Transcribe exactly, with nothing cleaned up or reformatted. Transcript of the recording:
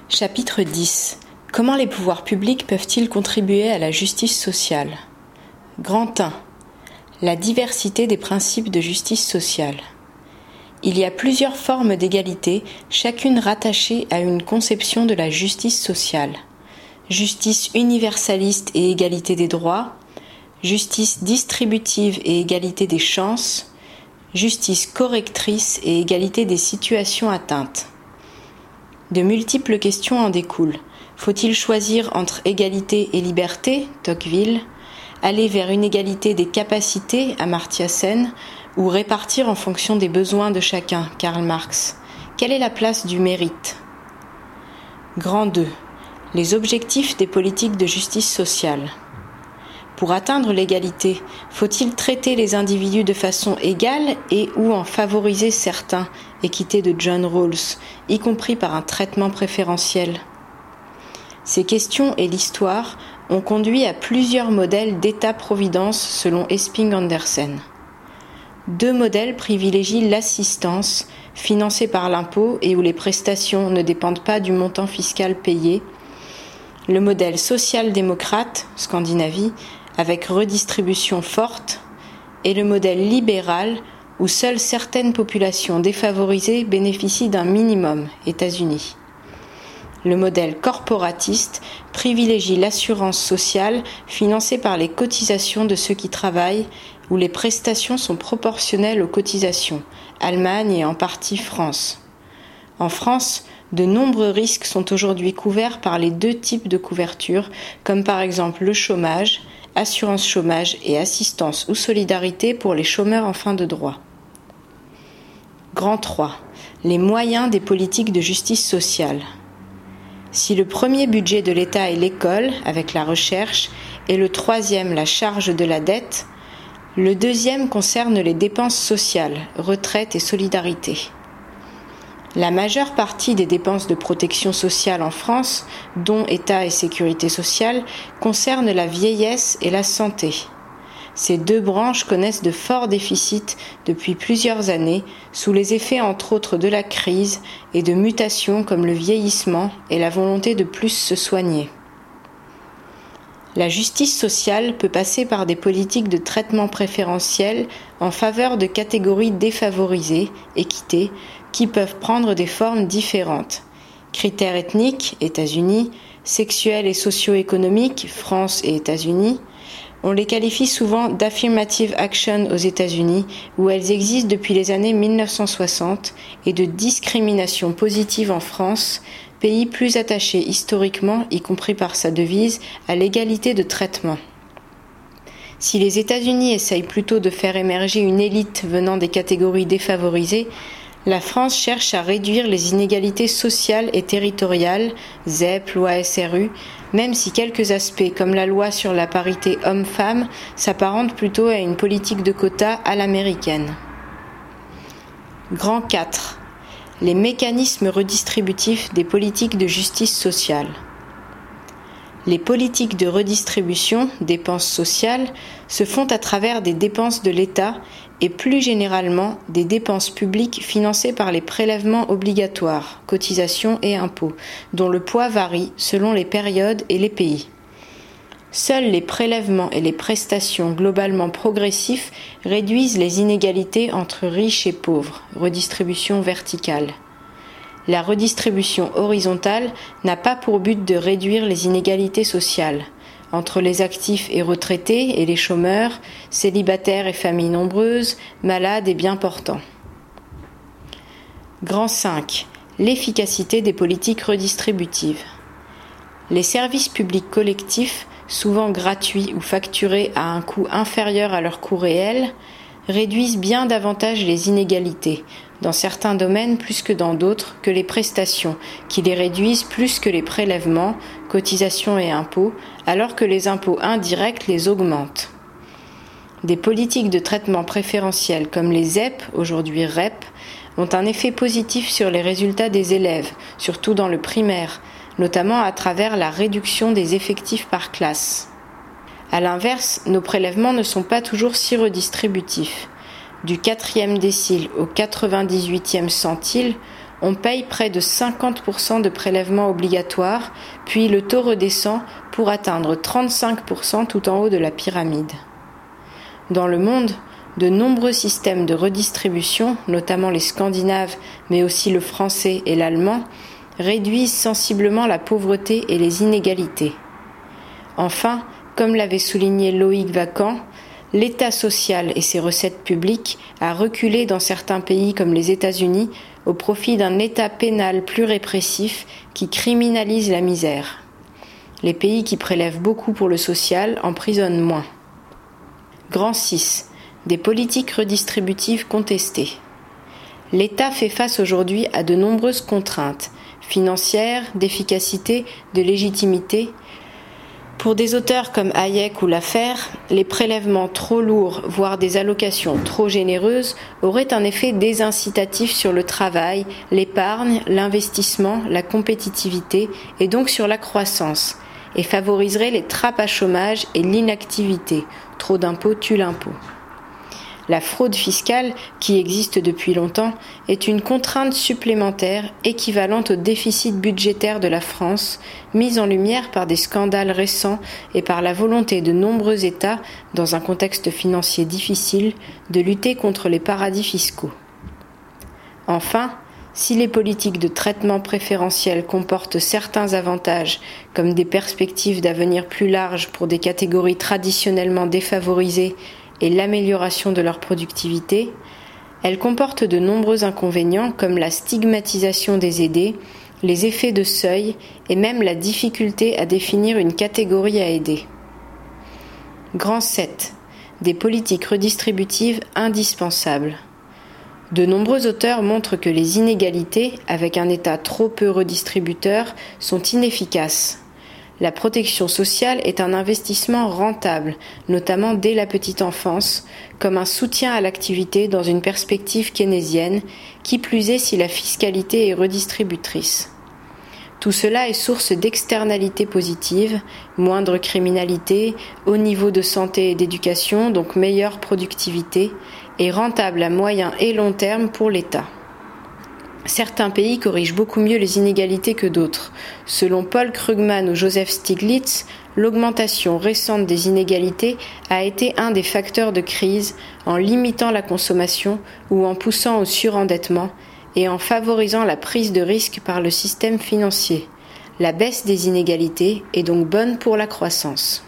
Chapitre dix. Comment les pouvoirs publics peuvent-ils contribuer à la justice sociale ? Grand un. La diversité des principes de justice sociale. Il y a plusieurs formes d'égalité, chacune rattachée à une conception de la justice sociale. Justice universaliste et égalité des droits, justice distributive et égalité des chances, justice correctrice et égalité des situations atteintes. De multiples questions en découlent. Faut-il choisir entre égalité et liberté, Tocqueville, aller vers une égalité des capacités, Amartya Sen, ou répartir en fonction des besoins de chacun, Karl Marx? Quelle est la place du mérite? Grand deux. Les objectifs des politiques de justice sociale. Pour atteindre l'égalité, faut-il traiter les individus de façon égale et ou en favoriser certains, équité de John Rawls, y compris par un traitement préférentiel? Ces questions et l'histoire ont conduit à plusieurs modèles d'État-providence selon Esping-Andersen. Deux modèles privilégient l'assistance, financée par l'impôt et où les prestations ne dépendent pas du montant fiscal payé. Le modèle social-démocrate, Scandinavie, avec redistribution forte, et le modèle libéral, où seules certaines populations défavorisées bénéficient d'un minimum, États-Unis. Le modèle corporatiste privilégie l'assurance sociale financée par les cotisations de ceux qui travaillent, où les prestations sont proportionnelles aux cotisations, Allemagne et en partie France. En France, de nombreux risques sont aujourd'hui couverts par les deux types de couverture, comme par exemple le chômage, assurance chômage et assistance ou solidarité pour les chômeurs en fin de droit. Grand trois. Les moyens des politiques de justice sociale. Si le premier budget de l'État est l'école, avec la recherche, et le troisième la charge de la dette, le deuxième concerne les dépenses sociales, retraite et solidarité. La majeure partie des dépenses de protection sociale en France, dont État et sécurité sociale, concerne la vieillesse et la santé. Ces deux branches connaissent de forts déficits depuis plusieurs années, sous les effets entre autres de la crise et de mutations comme le vieillissement et la volonté de plus se soigner. La justice sociale peut passer par des politiques de traitement préférentiel en faveur de catégories défavorisées, équité, qui peuvent prendre des formes différentes. Critères ethniques, États-Unis, sexuels et socio-économiques, France et États-Unis. On les qualifie souvent d'affirmative action aux États-Unis, où elles existent depuis les années mille neuf cent soixante, et de discrimination positive en France, pays plus attaché historiquement, y compris par sa devise, à l'égalité de traitement. Si les États-Unis essayent plutôt de faire émerger une élite venant des catégories défavorisées, la France cherche à réduire les inégalités sociales et territoriales, Z E P, loi S R U, même si quelques aspects comme la loi sur la parité homme-femme s'apparentent plutôt à une politique de quotas à l'américaine. Grand quatre. Les mécanismes redistributifs des politiques de justice sociale. Les politiques de redistribution, dépenses sociales, se font à travers des dépenses de l'État et plus généralement des dépenses publiques financées par les prélèvements obligatoires, cotisations et impôts, dont le poids varie selon les périodes et les pays. Seuls les prélèvements et les prestations globalement progressifs réduisent les inégalités entre riches et pauvres, redistribution verticale. La redistribution horizontale n'a pas pour but de réduire les inégalités sociales entre les actifs et retraités et les chômeurs, célibataires et familles nombreuses, malades et bien portants. Grand cinq. L'efficacité des politiques redistributives. Les services publics collectifs, souvent gratuits ou facturés à un coût inférieur à leur coût réel, réduisent bien davantage les inégalités, dans certains domaines plus que dans d'autres, que les prestations, qui les réduisent plus que les prélèvements, cotisations et impôts, alors que les impôts indirects les augmentent. Des politiques de traitement préférentiel comme les Z E P, aujourd'hui R E P, ont un effet positif sur les résultats des élèves, surtout dans le primaire, notamment à travers la réduction des effectifs par classe. À l'inverse, nos prélèvements ne sont pas toujours si redistributifs. Du quatrième décile au quatre-vingt-dix-huitième centile, on paye près de cinquante pour cent de prélèvements obligatoires, puis le taux redescend pour atteindre trente-cinq pour cent tout en haut de la pyramide. Dans le monde, de nombreux systèmes de redistribution, notamment les scandinaves, mais aussi le français et l'allemand, réduisent sensiblement la pauvreté et les inégalités. Enfin, comme l'avait souligné Loïc Vacan, l'État social et ses recettes publiques a reculé dans certains pays comme les États-Unis au profit d'un État pénal plus répressif qui criminalise la misère. Les pays qui prélèvent beaucoup pour le social emprisonnent moins. Grand six. Des politiques redistributives contestées. L'État fait face aujourd'hui à de nombreuses contraintes, financières, d'efficacité, de légitimité. Pour des auteurs comme Hayek ou Laffer, les prélèvements trop lourds, voire des allocations trop généreuses, auraient un effet désincitatif sur le travail, l'épargne, l'investissement, la compétitivité et donc sur la croissance, et favoriseraient les trappes à chômage et l'inactivité. Trop d'impôts tue l'impôt. La fraude fiscale, qui existe depuis longtemps, est une contrainte supplémentaire équivalente au déficit budgétaire de la France, mise en lumière par des scandales récents et par la volonté de nombreux États, dans un contexte financier difficile, de lutter contre les paradis fiscaux. Enfin, si les politiques de traitement préférentiel comportent certains avantages, comme des perspectives d'avenir plus larges pour des catégories traditionnellement défavorisées et l'amélioration de leur productivité, elles comportent de nombreux inconvénients comme la stigmatisation des aidés, les effets de seuil et même la difficulté à définir une catégorie à aider. Grand sept. Des politiques redistributives indispensables. De nombreux auteurs montrent que les inégalités, avec un État trop peu redistributeur, sont inefficaces. La protection sociale est un investissement rentable, notamment dès la petite enfance, comme un soutien à l'activité dans une perspective keynésienne, qui plus est si la fiscalité est redistributrice. Tout cela est source d'externalités positives, moindre criminalité, haut niveau de santé et d'éducation, donc meilleure productivité, et rentable à moyen et long terme pour l'État. Certains pays corrigent beaucoup mieux les inégalités que d'autres. Selon Paul Krugman ou Joseph Stiglitz, l'augmentation récente des inégalités a été un des facteurs de crise en limitant la consommation ou en poussant au surendettement et en favorisant la prise de risque par le système financier. La baisse des inégalités est donc bonne pour la croissance.